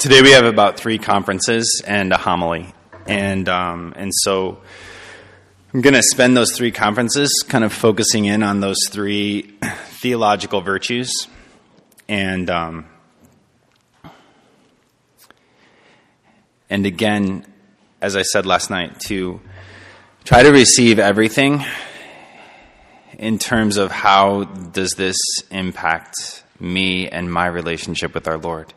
Today we have about 3 conferences and a homily, and so I'm going to spend those 3 conferences kind of focusing in on those 3 theological virtues, and again, as I said last night, to try to receive everything in terms of how does this impact me and my relationship with our Lord.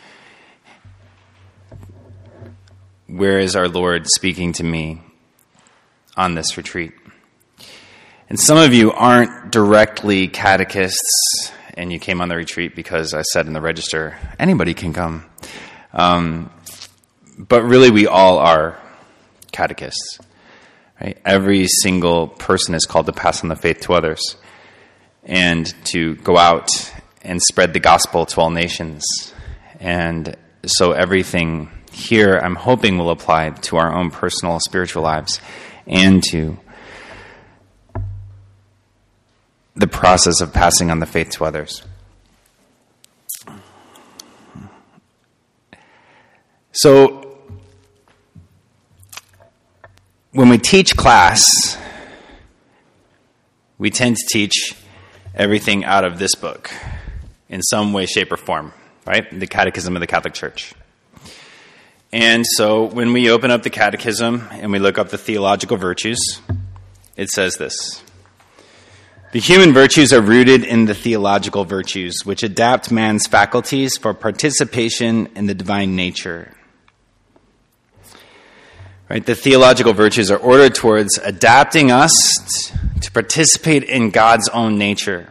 Where is our Lord speaking to me on this retreat? And some of you aren't directly catechists, and you came on the retreat because I said in the register, anybody can come. But really we all are catechists. Right? Every single person is called to pass on the faith to others and to go out and spread the gospel to all nations. And so everything here, I'm hoping, will apply to our own personal spiritual lives and to the process of passing on the faith to others. So, when we teach class, we tend to teach everything out of this book in some way, shape, or form, right? The Catechism of the Catholic Church. And so when we open up the Catechism and we look up the theological virtues, it says this: the human virtues are rooted in the theological virtues, which adapt man's faculties for participation in the divine nature. Right? The theological virtues are ordered towards adapting us to participate in God's own nature.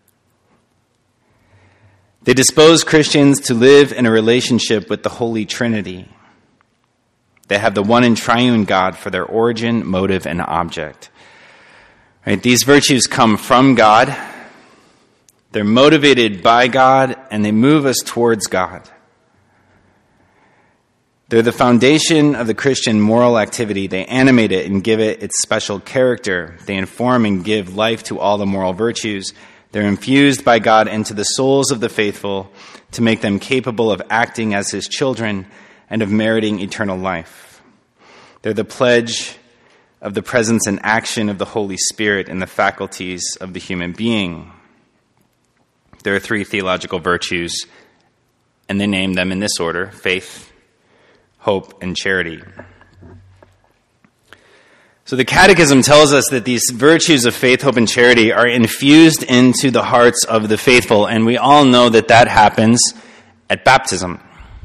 They dispose Christians to live in a relationship with the Holy Trinity. They have the one and triune God for their origin, motive, and object. Right? These virtues come from God. They're motivated by God, and they move us towards God. They're the foundation of the Christian moral activity. They animate it and give it its special character. They inform and give life to all the moral virtues. They're infused by God into the souls of the faithful to make them capable of acting as His children and of meriting eternal life. They're the pledge of the presence and action of the Holy Spirit in the faculties of the human being. There are 3 theological virtues, and they name them in this order: faith, hope, and charity. So the Catechism tells us that these virtues of faith, hope, and charity are infused into the hearts of the faithful, and we all know that that happens at baptism.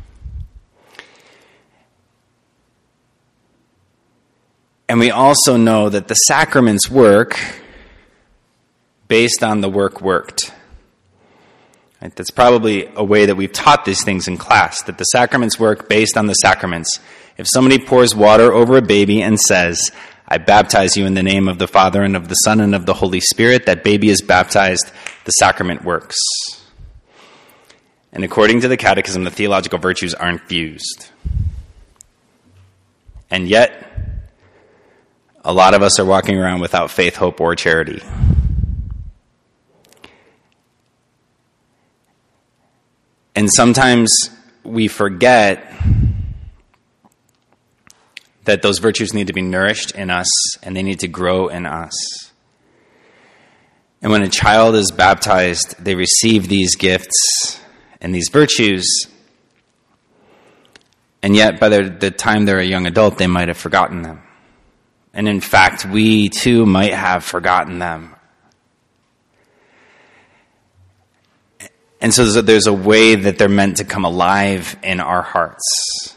And we also know that the sacraments work based on the work worked. Right? That's probably a way that we've taught these things in class, that the sacraments work based on the sacraments. If somebody pours water over a baby and says, I baptize you in the name of the Father and of the Son and of the Holy Spirit, that baby is baptized, the sacrament works. And according to the Catechism, the theological virtues are infused. And yet, a lot of us are walking around without faith, hope, or charity. And sometimes we forget that those virtues need to be nourished in us and they need to grow in us. And when a child is baptized, they receive these gifts and these virtues, and yet by the time they're a young adult, they might have forgotten them. And in fact, we too might have forgotten them. And so there's a way that they're meant to come alive in our hearts.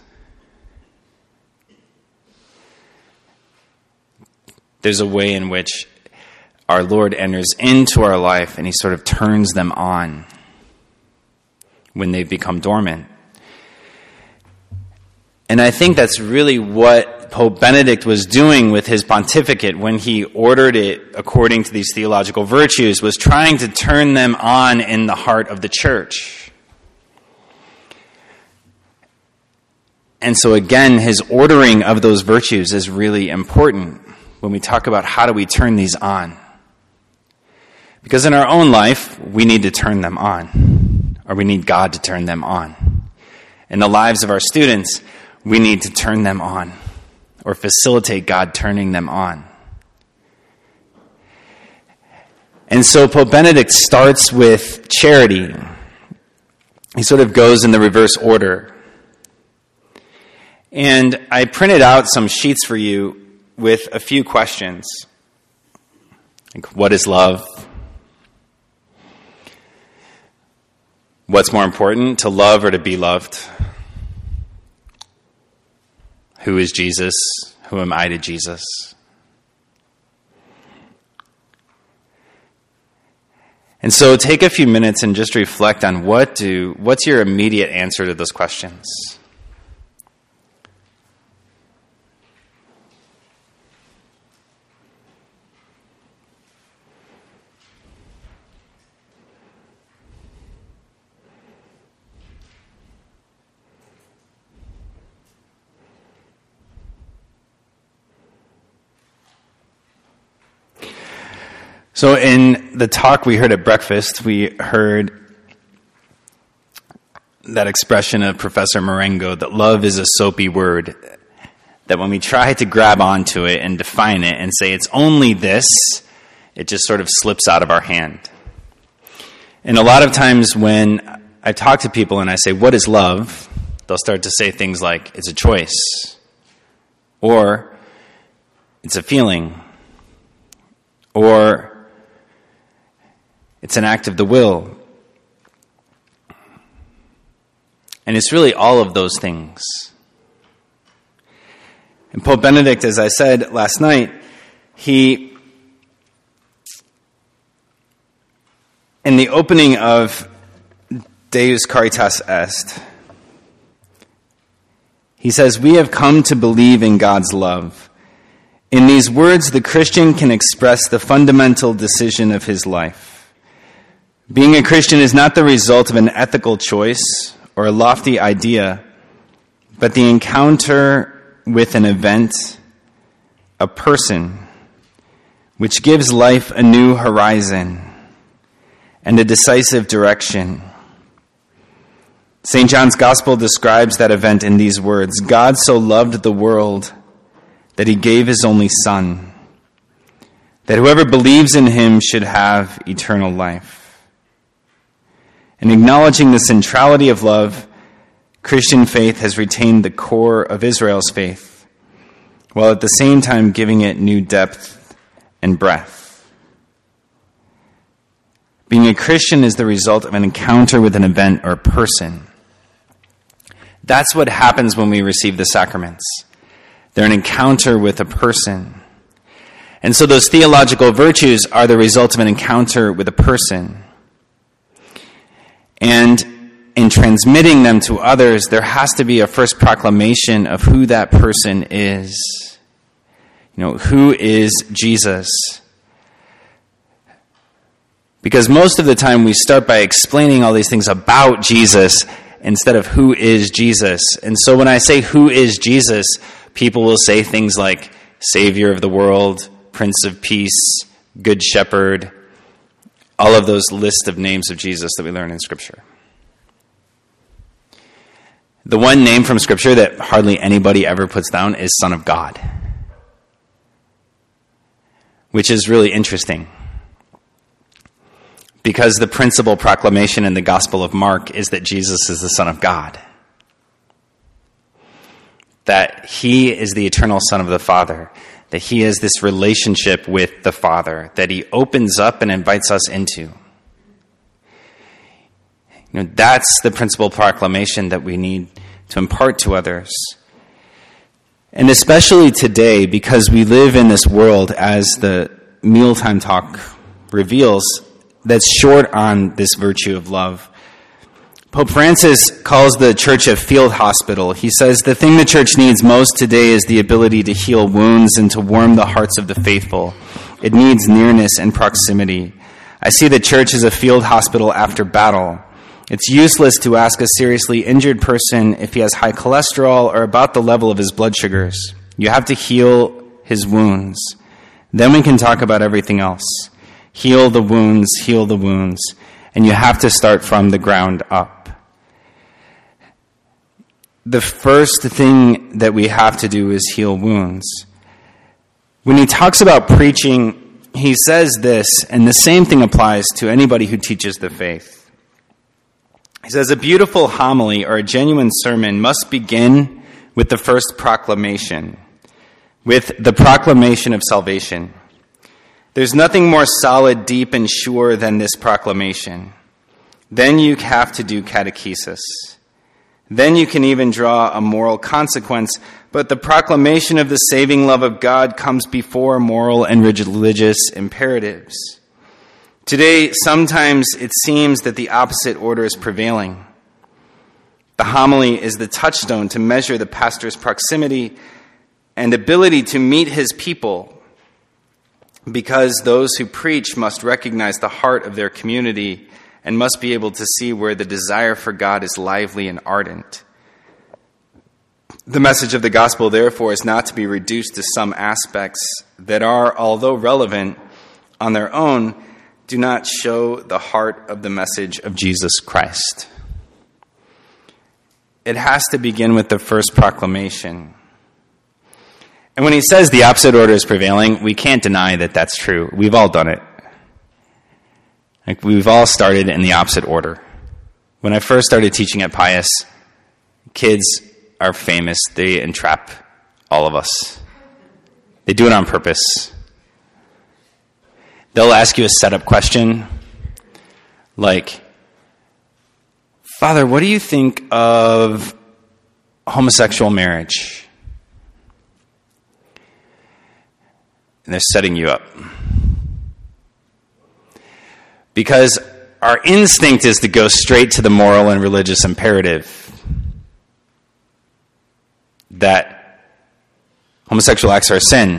There's a way in which our Lord enters into our life and He sort of turns them on when they become dormant. And I think that's really what Pope Benedict was doing with his pontificate when he ordered it according to these theological virtues, was trying to turn them on in the heart of the church. And so again, his ordering of those virtues is really important when we talk about how do we turn these on. Because in our own life, we need to turn them on, or we need God to turn them on. In the lives of our students, we need to turn them on or facilitate God turning them on. And so Pope Benedict starts with charity. He sort of goes in the reverse order. And I printed out some sheets for you with a few questions. Like, what is love? What's more important, to love or to be loved? Who is Jesus? Who am I to Jesus? And so take a few minutes and just reflect on what's your immediate answer to those questions? So in the talk we heard at breakfast, we heard that expression of Professor Marengo that love is a soapy word, that when we try to grab onto it and define it and say it's only this, it just sort of slips out of our hand. And a lot of times when I talk to people and I say, what is love? They'll start to say things like, it's a choice, or it's a feeling, or it's an act of the will. And it's really all of those things. And Pope Benedict, as I said last night, in the opening of Deus Caritas Est, he says, we have come to believe in God's love. In these words, the Christian can express the fundamental decision of his life. Being a Christian is not the result of an ethical choice or a lofty idea, but the encounter with an event, a person, which gives life a new horizon and a decisive direction. St. John's Gospel describes that event in these words, God so loved the world that he gave his only Son, that whoever believes in him should have eternal life. In acknowledging the centrality of love, Christian faith has retained the core of Israel's faith, while at the same time giving it new depth and breadth. Being a Christian is the result of an encounter with an event or person. That's what happens when we receive the sacraments. They're an encounter with a person. And so those theological virtues are the result of an encounter with a person. And in transmitting them to others, there has to be a first proclamation of who that person is. Who is Jesus? Because most of the time we start by explaining all these things about Jesus instead of who is Jesus. And so when I say who is Jesus, people will say things like Savior of the world, Prince of Peace, Good Shepherd, all of those lists of names of Jesus that we learn in Scripture. The one name from Scripture that hardly anybody ever puts down is Son of God, which is really interesting because the principal proclamation in the Gospel of Mark is that Jesus is the Son of God, that he is the eternal Son of the Father, that he has this relationship with the Father that he opens up and invites us into. That's the principal proclamation that we need to impart to others. And especially today, because we live in this world, as the Mealtime Talk reveals, that's short on this virtue of love. Pope Francis calls the church a field hospital. He says, the thing the church needs most today is the ability to heal wounds and to warm the hearts of the faithful. It needs nearness and proximity. I see the church as a field hospital after battle. It's useless to ask a seriously injured person if he has high cholesterol or about the level of his blood sugars. You have to heal his wounds. Then we can talk about everything else. Heal the wounds, and you have to start from the ground up. the first thing that we have to do is heal wounds. When he talks about preaching, he says this, and the same thing applies to anybody who teaches the faith. He says, a beautiful homily or a genuine sermon must begin with the first proclamation, with the proclamation of salvation. There's nothing more solid, deep, and sure than this proclamation. Then you have to do catechesis. Then you can even draw a moral consequence, but the proclamation of the saving love of God comes before moral and religious imperatives. Today, sometimes it seems that the opposite order is prevailing. The homily is the touchstone to measure the pastor's proximity and ability to meet his people, because those who preach must recognize the heart of their community and must be able to see where the desire for God is lively and ardent. The message of the gospel, therefore, is not to be reduced to some aspects that are, although relevant on their own, do not show the heart of the message of Jesus Christ. It has to begin with the first proclamation. And when he says the opposite order is prevailing, we can't deny that that's true. We've all done it. Like, we've all started in the opposite order. When I first started teaching at Pius, kids are famous. They entrap all of us. They do it on purpose. They'll ask you a setup question like, Father, what do you think of homosexual marriage? And they're setting you up. Because our instinct is to go straight to the moral and religious imperative that homosexual acts are a sin.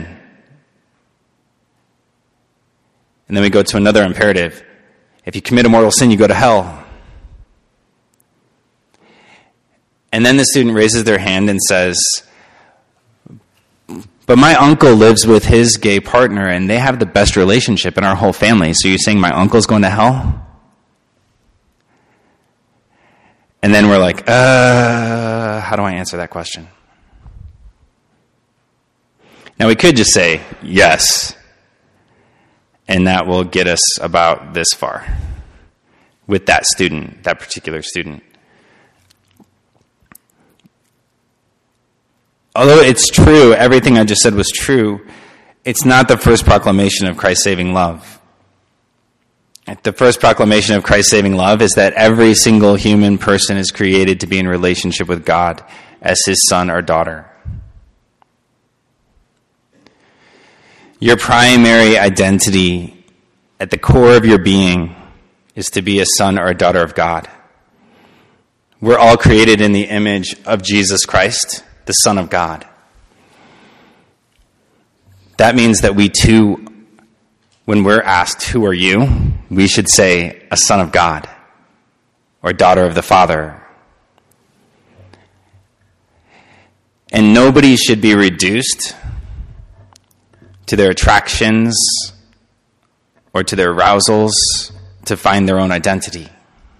And then we go to another imperative. If you commit a mortal sin, you go to hell. And then the student raises their hand and says, but my uncle lives with his gay partner and they have the best relationship in our whole family. So you're saying my uncle's going to hell? And then we're like, how do I answer that question? Now we could just say, yes. And that will get us about this far with that student, that particular student. Although it's true, everything I just said was true, it's not the first proclamation of Christ's saving love. The first proclamation of Christ's saving love is that every single human person is created to be in relationship with God as his son or daughter. Your primary identity at the core of your being is to be a son or a daughter of God. We're all created in the image of Jesus Christ, the Son of God. That means that we too, when we're asked, who are you? We should say, a son of God or daughter of the Father. And nobody should be reduced to their attractions or to their arousals to find their own identity.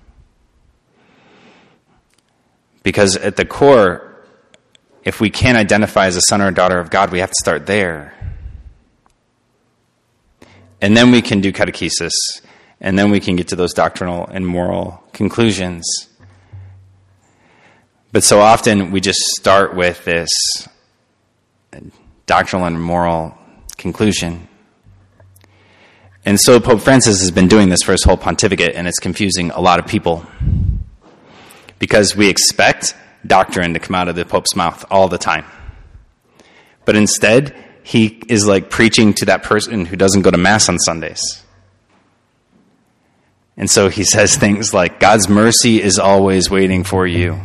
Because at the core, if we can't identify as a son or a daughter of God, we have to start there. And then we can do catechesis. And then we can get to those doctrinal and moral conclusions. But so often we just start with this doctrinal and moral conclusion. And so Pope Francis has been doing this for his whole pontificate, and it's confusing a lot of people. Because we expect doctrine to come out of the Pope's mouth all the time. But instead, he is like preaching to that person who doesn't go to Mass on Sundays. And so he says things like, God's mercy is always waiting for you.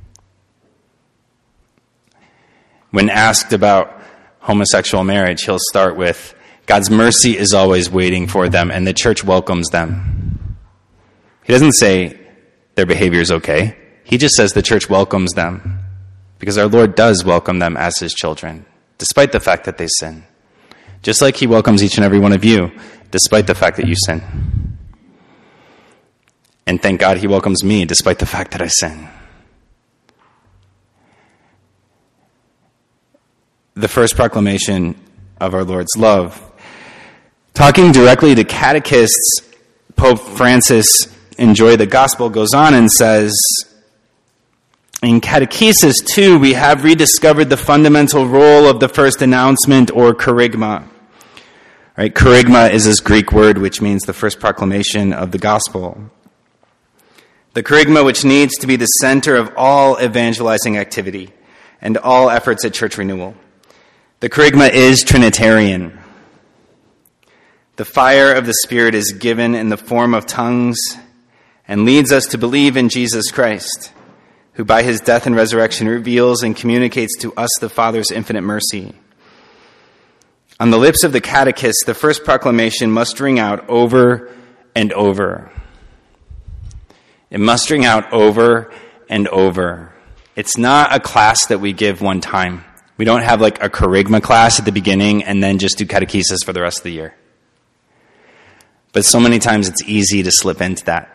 When asked about homosexual marriage, he'll start with, God's mercy is always waiting for them, and the church welcomes them. He doesn't say their behavior is okay. He just says the church welcomes them, because our Lord does welcome them as his children, despite the fact that they sin. Just like he welcomes each and every one of you, despite the fact that you sin. And thank God he welcomes me, despite the fact that I sin. the first proclamation of our Lord's love. Talking directly to catechists, Pope Francis in Joy of the Gospel goes on and says, in catechesis, too, we have rediscovered the fundamental role of the first announcement, or kerygma. Right? Kerygma is this Greek word which means the first proclamation of the gospel. The kerygma which needs to be the center of all evangelizing activity and all efforts at church renewal. The kerygma is Trinitarian. The fire of the Spirit is given in the form of tongues and leads us to believe in Jesus Christ, who by his death and resurrection reveals and communicates to us the Father's infinite mercy. On the lips of the catechist, the first proclamation must ring out over and over. It must ring out over and over. It's not a class that we give one time. We don't have like a kerygma class at the beginning and then just do catechesis for the rest of the year. But so many times it's easy to slip into that.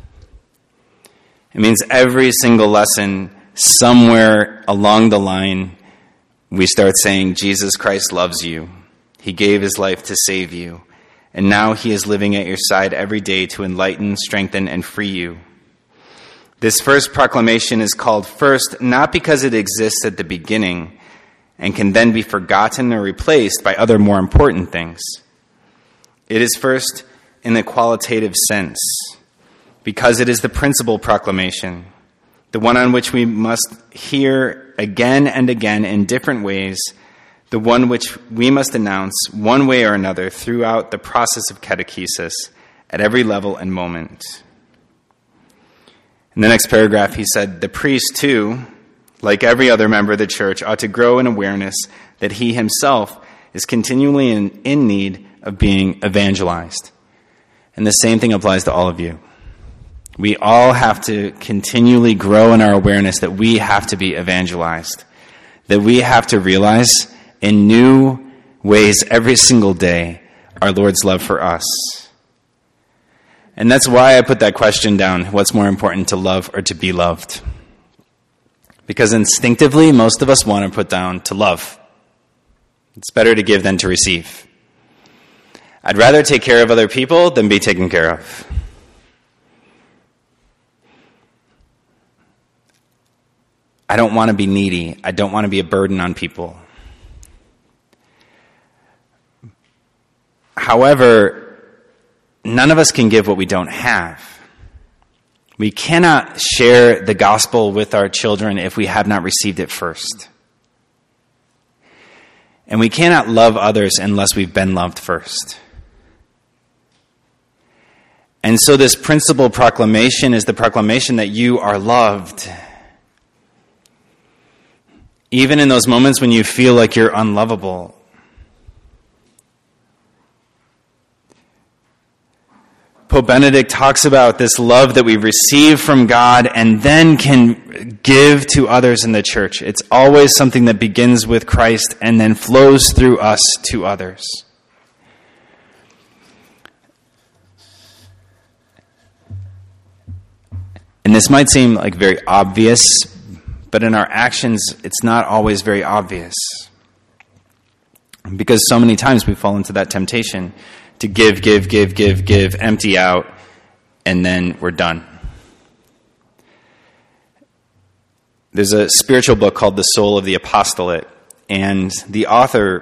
It means every single lesson, somewhere along the line, we start saying, Jesus Christ loves you. He gave his life to save you. And now he is living at your side every day to enlighten, strengthen, and free you. This first proclamation is called first, not because it exists at the beginning and can then be forgotten or replaced by other more important things. It is first in the qualitative sense, because it is the principal proclamation, the one on which we must hear again and again in different ways, the one which we must announce one way or another throughout the process of catechesis at every level and moment. In the next paragraph, he said, the priest, too, like every other member of the church, ought to grow in awareness that he himself is continually in need of being evangelized. And the same thing applies to all of you. We all have to continually grow in our awareness that we have to be evangelized, that we have to realize in new ways every single day our Lord's love for us. And that's why I put that question down, what's more important, to love or to be loved? Because instinctively, most of us want to put down to love. It's better to give than to receive. I'd rather take care of other people than be taken care of. I don't want to be needy. I don't want to be a burden on people. However, none of us can give what we don't have. We cannot share the gospel with our children if we have not received it first. And we cannot love others unless we've been loved first. And so this principal proclamation is the proclamation that you are loved. Even in those moments when you feel like you're unlovable. Pope Benedict talks about this love that we receive from God and then can give to others in the church. It's always something that begins with Christ and then flows through us to others. And this might seem like very obvious, but in our actions, it's not always very obvious. Because so many times we fall into that temptation to give, empty out, and then we're done. There's a spiritual book called The Soul of the Apostolate, and the author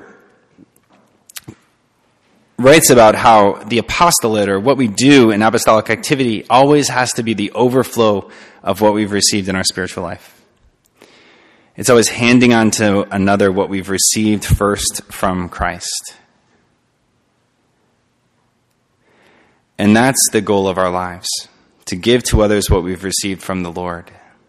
writes about how the apostolate, or what we do in apostolic activity, always has to be the overflow of what we've received in our spiritual life. It's always handing on to another what we've received first from Christ. And that's the goal of our lives, to give to others what we've received from the Lord.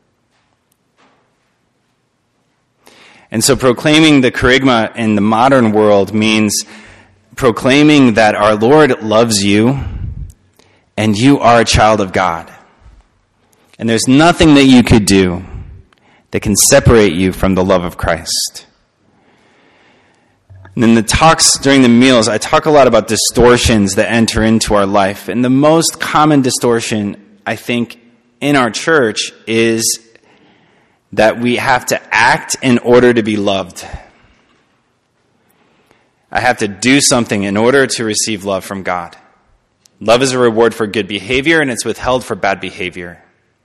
And so proclaiming the kerygma in the modern world means proclaiming that our Lord loves you and you are a child of God. And there's nothing that you could do that can separate you from the love of Christ. And in the talks during the meals, I talk a lot about distortions that enter into our life. And the most common distortion, I think, in our church is that we have to act in order to be loved. I have to do something in order to receive love from God. Love is a reward for good behavior, and it's withheld for bad behavior.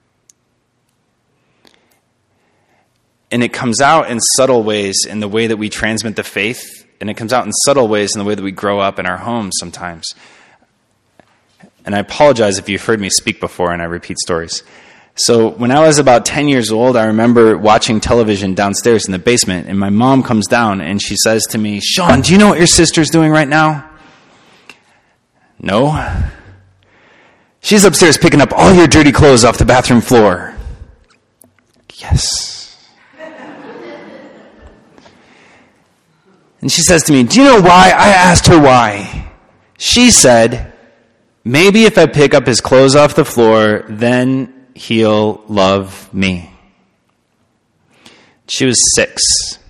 And it comes out in subtle ways in the way that we transmit the faith, and it comes out in subtle ways in the way that we grow up in our homes sometimes. And I apologize if you've heard me speak before and I repeat stories. So when I was about 10 years old, I remember watching television downstairs in the basement, and my mom comes down and she says to me, "Sean, do you know what your sister's doing right now?" "No." "She's upstairs picking up all your dirty clothes off the bathroom floor." "Yes." And she says to me, "Do you know why?" I asked her why. She said, "Maybe if I pick up his clothes off the floor, then he'll love me." She was 6.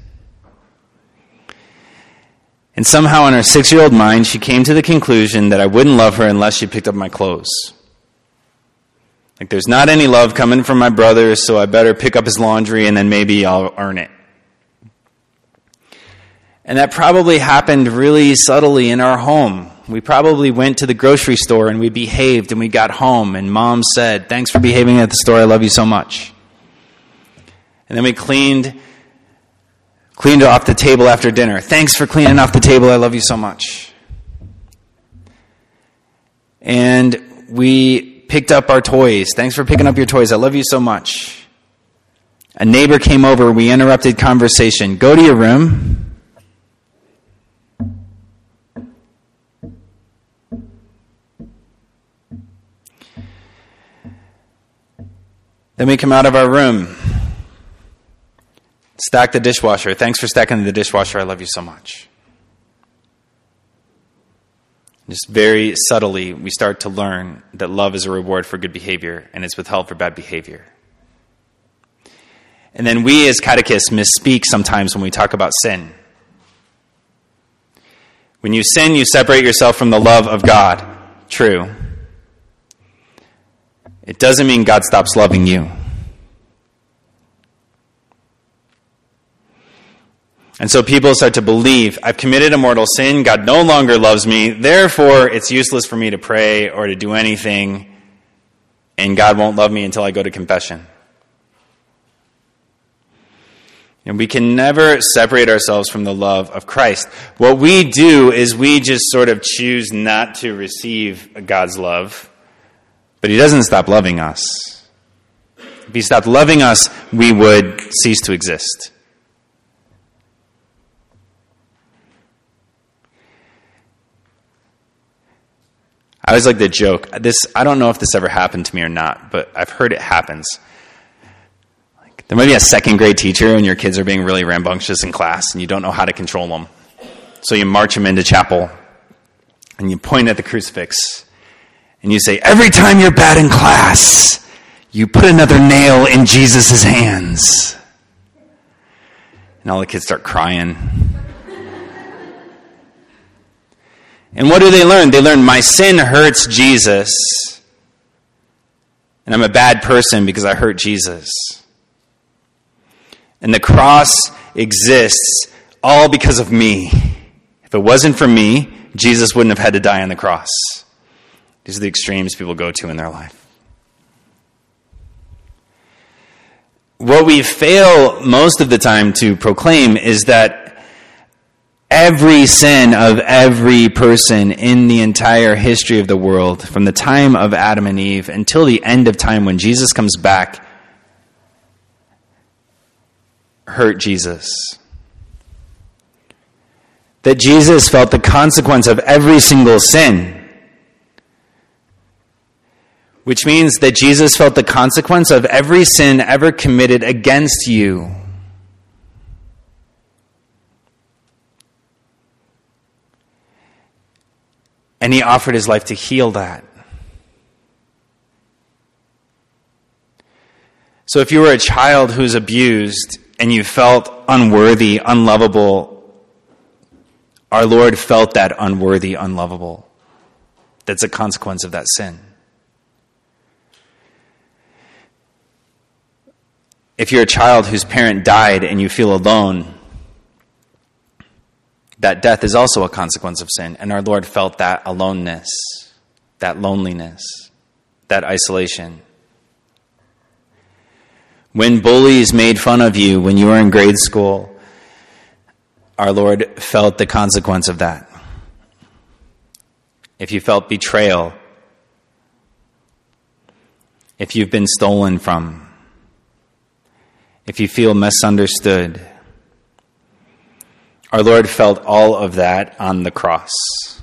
And somehow in her 6-year-old mind, she came to the conclusion that I wouldn't love her unless she picked up my clothes. Like, there's not any love coming from my brother, so I better pick up his laundry and then maybe I'll earn it. And that probably happened really subtly in our home. We probably went to the grocery store and we behaved and we got home and Mom said, "Thanks for behaving at the store, I love you so much." And then we cleaned off the table after dinner. "Thanks for cleaning off the table, I love you so much." And we picked up our toys. "Thanks for picking up your toys, I love you so much." A neighbor came over, we interrupted conversation. "Go to your room." Then we come out of our room, stack the dishwasher. "Thanks for stacking the dishwasher, I love you so much." Just very subtly, we start to learn that love is a reward for good behavior, and it's withheld for bad behavior. And then we as catechists misspeak sometimes when we talk about sin. When you sin, you separate yourself from the love of God. True. It doesn't mean God stops loving you. And so people start to believe, I've committed a mortal sin, God no longer loves me, therefore it's useless for me to pray or to do anything, and God won't love me until I go to confession. And we can never separate ourselves from the love of Christ. What we do is we just sort of choose not to receive God's love. But he doesn't stop loving us. If he stopped loving us, we would cease to exist. I always like the joke. I don't know if this ever happened to me or not, but I've heard it happens. Like, there might be a second grade teacher and your kids are being really rambunctious in class and you don't know how to control them. So you march them into chapel and you point at the crucifix. And you say, "Every time you're bad in class, you put another nail in Jesus' hands." And all the kids start crying. And what do they learn? They learn my sin hurts Jesus. And I'm a bad person because I hurt Jesus. And the cross exists all because of me. If it wasn't for me, Jesus wouldn't have had to die on the cross. These are the extremes people go to in their life. What we fail most of the time to proclaim is that every sin of every person in the entire history of the world, from the time of Adam and Eve until the end of time when Jesus comes back, hurt Jesus. That Jesus felt the consequence of every single sin. Which means that Jesus felt the consequence of every sin ever committed against you. And he offered his life to heal that. So if you were a child who's abused and you felt unworthy, unlovable, our Lord felt that unworthy, unlovable. That's a consequence of that sin. If you're a child whose parent died and you feel alone, that death is also a consequence of sin. And our Lord felt that aloneness, that loneliness, that isolation. When bullies made fun of you when you were in grade school, our Lord felt the consequence of that. If you felt betrayal, if you've been stolen from, if you feel misunderstood, our Lord felt all of that on the cross.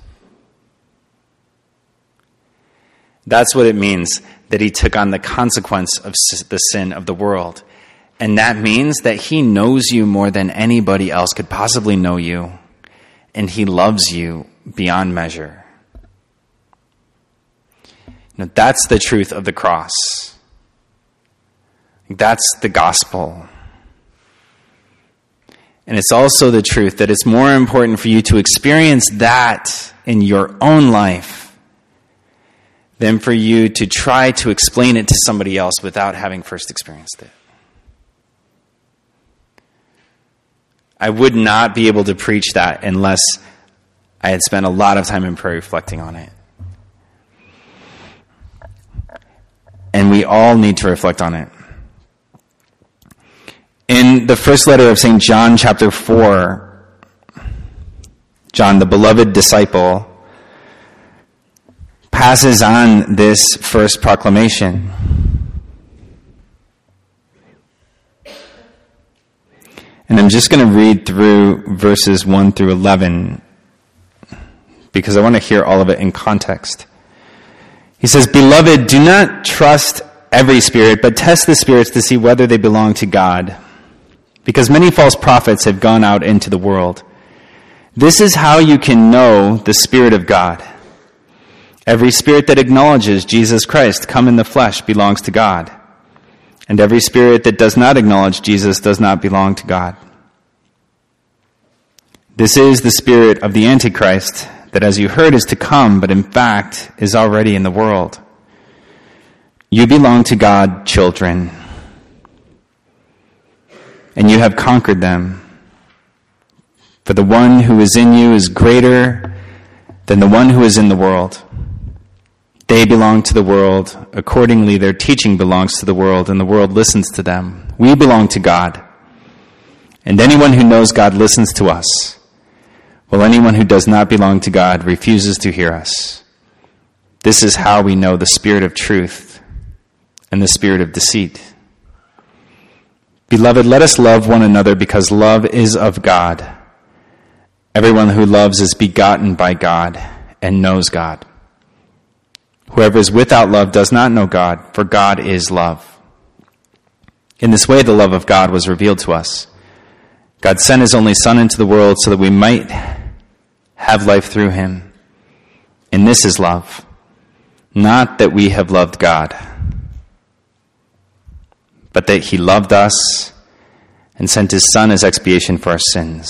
That's what it means that he took on the consequence of the sin of the world. And that means that he knows you more than anybody else could possibly know you. And he loves you beyond measure. Now, that's the truth of the cross. That's the gospel. And it's also the truth that it's more important for you to experience that in your own life than for you to try to explain it to somebody else without having first experienced it. I would not be able to preach that unless I had spent a lot of time in prayer reflecting on it. And we all need to reflect on it. In the first letter of St. John, chapter 4, John, the beloved disciple, passes on this first proclamation. And I'm just going to read through verses 1 through 11 because I want to hear all of it in context. He says, "Beloved, do not trust every spirit, but test the spirits to see whether they belong to God. Because many false prophets have gone out into the world. This is how you can know the Spirit of God. Every spirit that acknowledges Jesus Christ come in the flesh belongs to God. And every spirit that does not acknowledge Jesus does not belong to God. This is the spirit of the Antichrist, that as you heard is to come, but in fact is already in the world. You belong to God, children, and you have conquered them. For the one who is in you is greater than the one who is in the world. They belong to the world. Accordingly, their teaching belongs to the world, and the world listens to them. We belong to God, and anyone who knows God listens to us, while anyone who does not belong to God refuses to hear us. This is how we know the spirit of truth and the spirit of deceit. Beloved, let us love one another because love is of God. Everyone who loves is begotten by God and knows God. Whoever is without love does not know God, for God is love. In this way, the love of God was revealed to us. God sent his only Son into the world so that we might have life through him. And this is love, not that we have loved God, but that he loved us and sent his Son as expiation for our sins.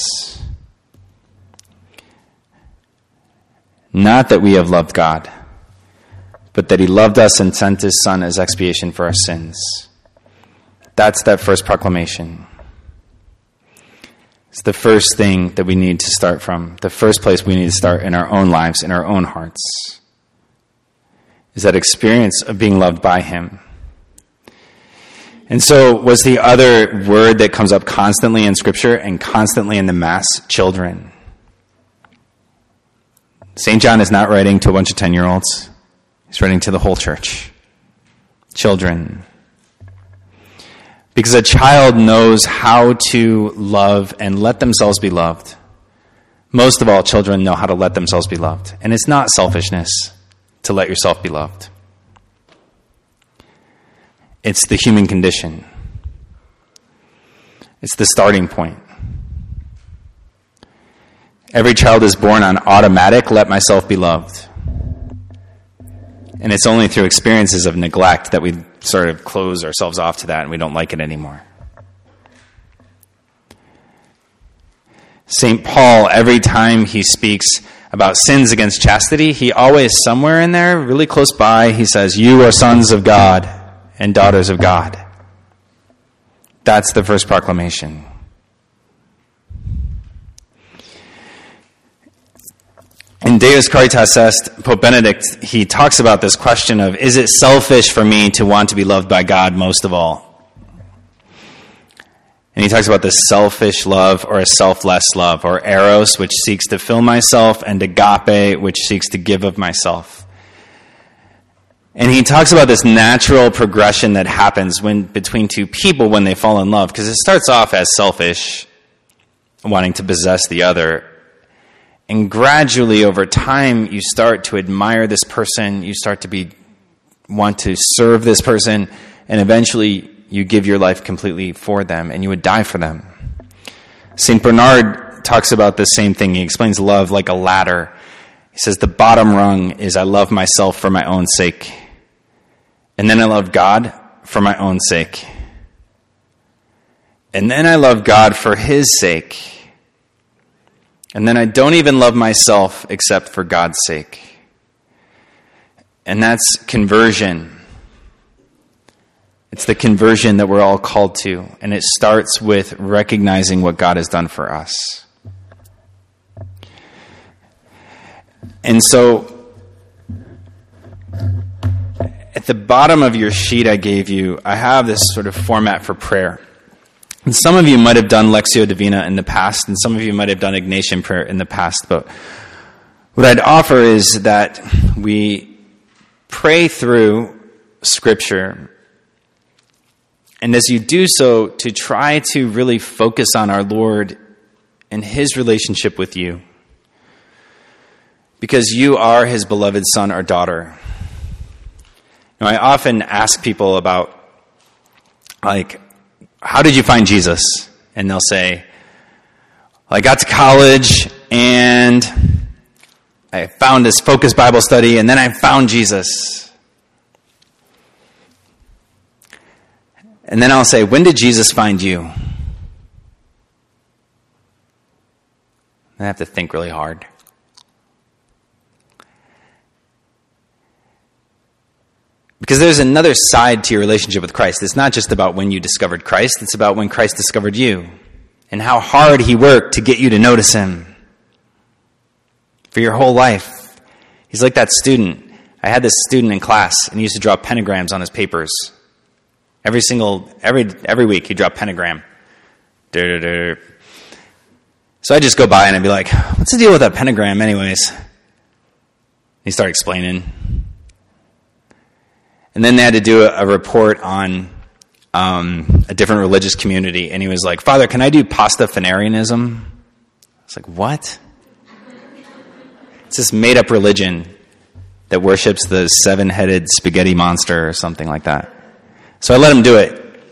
Not that we have loved God, but that he loved us and sent his Son as expiation for our sins. That's that first proclamation. It's the first thing that we need to start from. The first place we need to start in our own lives, in our own hearts, is that experience of being loved by him. And so what's the other word that comes up constantly in Scripture and constantly in the Mass? Children. St. John is not writing to a bunch of 10-year-olds. He's writing to the whole church. Children. Because a child knows how to love and let themselves be loved. Most of all, children know how to let themselves be loved. And it's not selfishness to let yourself be loved. It's the human condition. It's the starting point. Every child is born on automatic, let myself be loved. And it's only through experiences of neglect that we sort of close ourselves off to that and we don't like it anymore. St. Paul, every time he speaks about sins against chastity, he always, somewhere in there, really close by, he says, you are sons of God and daughters of God. That's the first proclamation. in Deus Caritas Est, Pope Benedict, he talks about this question of, is it selfish for me to want to be loved by God most of all? And he talks about this selfish love or a selfless love, or eros, which seeks to fill myself, and agape, which seeks to give of myself. And he talks about this natural progression that happens between two people when they fall in love, because it starts off as selfish, wanting to possess the other. And gradually, over time, you start to admire this person, you start to want to serve this person, and eventually you give your life completely for them, and you would die for them. St. Bernard talks about the same thing. He explains love like a ladder. He says the bottom rung is I love myself for my own sake. And then I love God for my own sake. And then I love God for his sake. And then I don't even love myself except for God's sake. And that's conversion. It's the conversion that we're all called to, and it starts with recognizing what God has done for us. And so, at the bottom of your sheet I gave you, I have this sort of format for prayer. And some of you might have done Lectio Divina in the past, and some of you might have done Ignatian prayer in the past, but what I'd offer is that we pray through Scripture. And as you do so, to try to really focus on our Lord and his relationship with you. Because you are his beloved son or daughter. Now, I often ask people about, how did you find Jesus? And they'll say, I got to college and I found this focused Bible study and then I found Jesus. And then I'll say, when did Jesus find you? I have to think really hard. Because there's another side to your relationship with Christ. It's not just about when you discovered Christ. It's about when Christ discovered you. And how hard he worked to get you to notice him. For your whole life. He's like that student. I had this student in class, and he used to draw pentagrams on his papers. Every week he'd draw a pentagram. So I'd just go by and I'd be like, what's the deal with that pentagram anyways? He'd start explaining. And then they had to do a report on a different religious community. And he was like, Father, can I do Pastafarianism? I was like, what? It's this made-up religion that worships the seven-headed spaghetti monster or something like that. So I let him do it.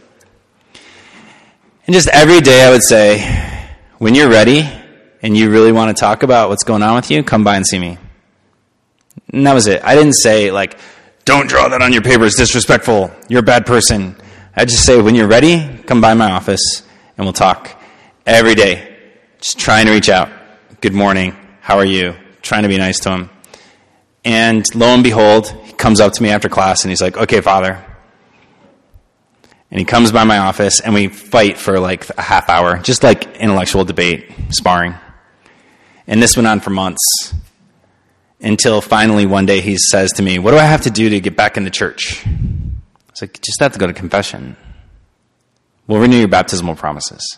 And just every day I would say, when you're ready and you really want to talk about what's going on with you, come by and see me. And that was it. I didn't say, don't draw that on your paper, it's disrespectful, you're a bad person. I just say, when you're ready, come by my office and we'll talk every day. Just trying to reach out. Good morning, how are you? Trying to be nice to him. And lo and behold, he comes up to me after class and he's like, okay, Father. And he comes by my office and we fight for a half hour, just like intellectual debate, sparring. And this went on for months. Until finally one day he says to me, what do I have to do to get back into church? I was like, just have to go to confession. We'll renew your baptismal promises.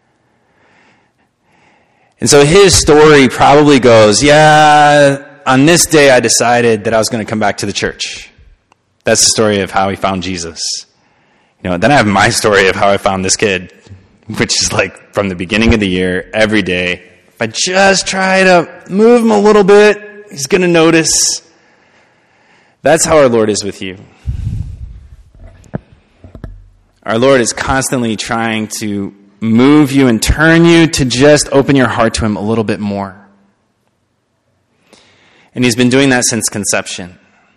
And so his story probably goes, on this day I decided that I was going to come back to the church. That's the story of how he found Jesus. Then I have my story of how I found this kid, which is from the beginning of the year, every day. If I just try to move him a little bit, he's going to notice. That's how our Lord is with you. Our Lord is constantly trying to move you and turn you to just open your heart to him a little bit more. And he's been doing that since conception.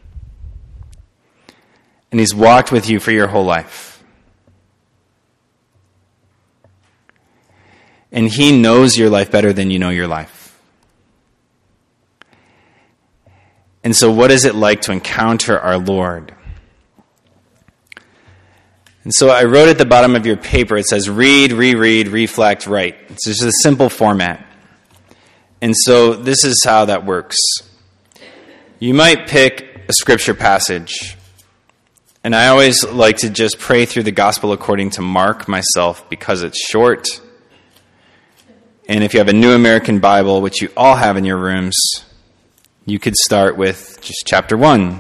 And he's walked with you for your whole life. And he knows your life better than you know your life. And so what is it like to encounter our Lord? And so I wrote at the bottom of your paper, it says read, reread, reflect, write. It's just a simple format. And so this is how that works. You might pick a scripture passage. And I always like to just pray through the gospel according to Mark myself because it's short. And if you have a New American Bible, which you all have in your rooms, you could start with just chapter 1.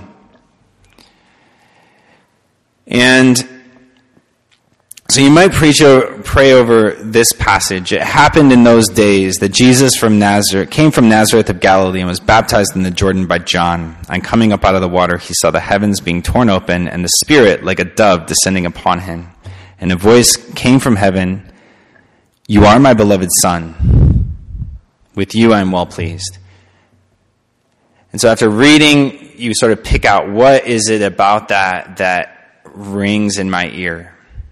And so you might pray over this passage. It happened in those days that Jesus came from Nazareth of Galilee and was baptized in the Jordan by John. And coming up out of the water, he saw the heavens being torn open and the Spirit like a dove descending upon him. And a voice came from heaven, "You are my beloved Son. With you I am well pleased." And so after reading, you sort of pick out what is it about that rings in my ear.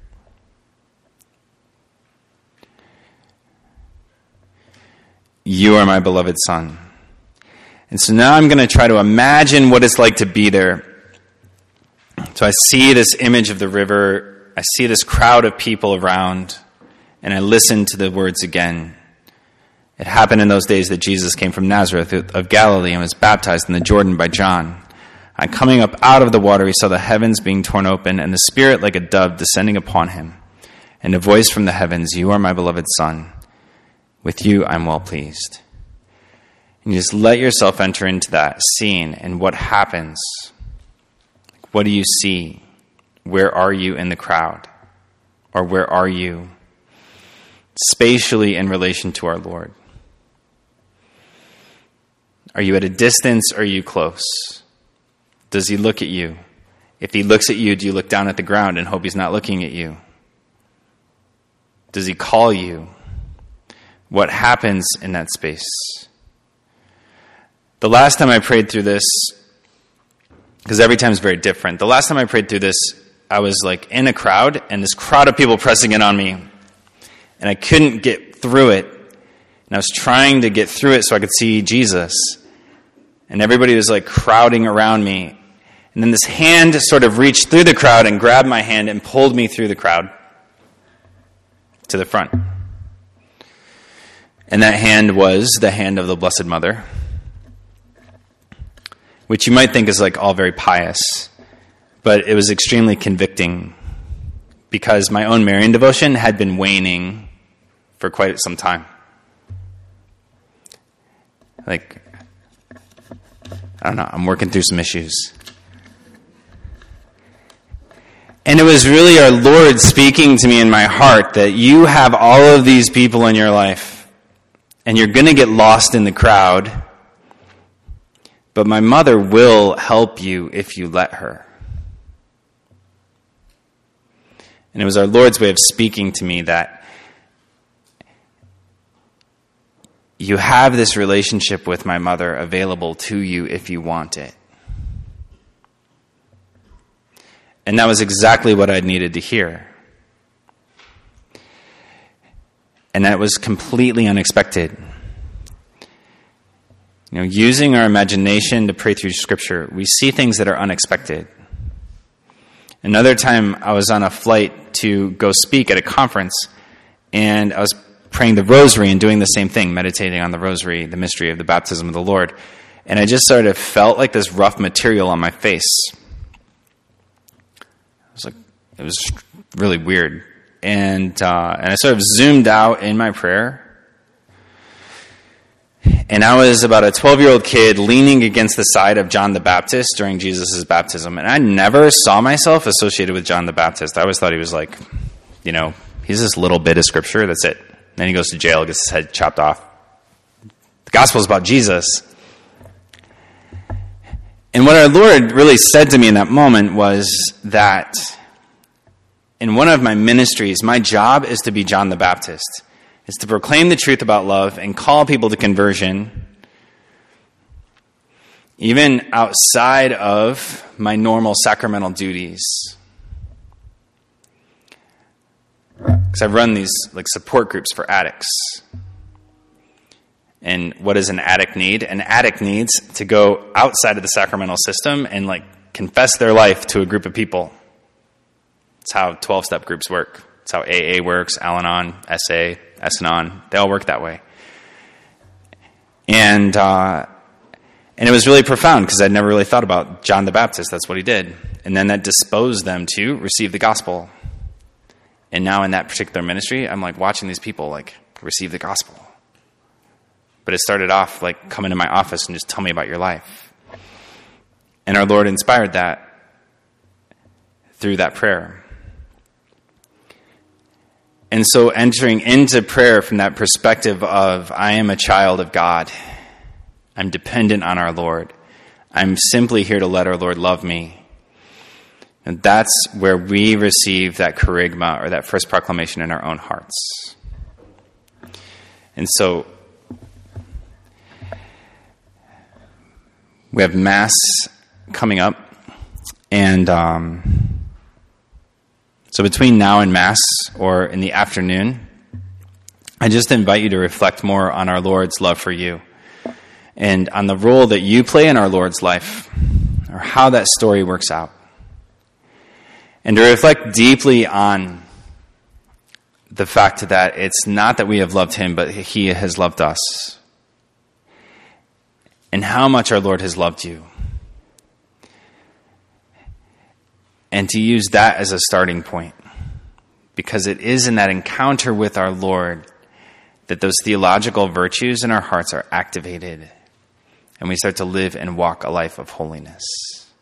You are my beloved Son. And so now I'm going to try to imagine what it's like to be there. So I see this image of the river. I see this crowd of people around. And I listen to the words again. It happened in those days that Jesus came from Nazareth of Galilee and was baptized in the Jordan by John. And coming up out of the water, he saw the heavens being torn open and the Spirit like a dove descending upon him. And a voice from the heavens, "You are my beloved Son. With you I'm well pleased." And you just let yourself enter into that scene and what happens. What do you see? Where are you in the crowd? Or where are you spatially in relation to our Lord? Are you at a distance or are you close? Does he look at you? If he looks at you, do you look down at the ground and hope he's not looking at you? Does he call you? What happens in that space? The last time I prayed through this, because every time is very different. The last time I prayed through this, I was like in a crowd, and this crowd of people pressing in on me, and I couldn't get through it. And I was trying to get through it so I could see Jesus. And everybody was like crowding around me. And then this hand sort of reached through the crowd and grabbed my hand and pulled me through the crowd to the front. And that hand was the hand of the Blessed Mother, which you might think is like all very pious, but it was extremely convicting because my own Marian devotion had been waning for quite some time. Like, I don't know, I'm working through some issues. And it was really our Lord speaking to me in my heart that you have all of these people in your life. And you're going to get lost in the crowd, but my mother will help you if you let her. And it was our Lord's way of speaking to me that you have this relationship with my mother available to you if you want it. And that was exactly what I needed to hear. And that was completely unexpected. You know, using our imagination to pray through Scripture, we see things that are unexpected. Another time, I was on a flight to go speak at a conference, and I was praying the rosary and doing the same thing, meditating on the rosary, the mystery of the baptism of the Lord. And I just sort of felt like this rough material on my face. It was really weird. And I sort of zoomed out in my prayer. And I was about a 12-year-old kid leaning against the side of John the Baptist during Jesus' baptism. And I never saw myself associated with John the Baptist. I always thought he was like, you know, he's this little bit of Scripture, that's it. Then he goes to jail, gets his head chopped off. The gospel is about Jesus. And what our Lord really said to me in that moment was that in one of my ministries, my job is to be John the Baptist. It's to proclaim the truth about love and call people to conversion, even outside of my normal sacramental duties. Because I run these like support groups for addicts. And what does an addict need? An addict needs to go outside of the sacramental system and like confess their life to a group of people. It's how 12-step groups work. It's how AA works, Al-Anon, SA, S-Anon. They all work that way. And it was really profound because I'd never really thought about John the Baptist. That's what he did. And then that disposed them to receive the gospel. And now in that particular ministry, I'm like watching these people like receive the gospel. But it started off like come into my office and just tell me about your life. And our Lord inspired that through that prayer. And so entering into prayer from that perspective of I am a child of God. I'm dependent on our Lord. I'm simply here to let our Lord love me. And that's where we receive that kerygma or that first proclamation in our own hearts. And so we have Mass coming up. And so between now and Mass or in the afternoon, I just invite you to reflect more on our Lord's love for you and on the role that you play in our Lord's life or how that story works out. And to reflect deeply on the fact that it's not that we have loved him, but he has loved us. And how much our Lord has loved you. And to use that as a starting point. Because it is in that encounter with our Lord that those theological virtues in our hearts are activated. And we start to live and walk a life of holiness.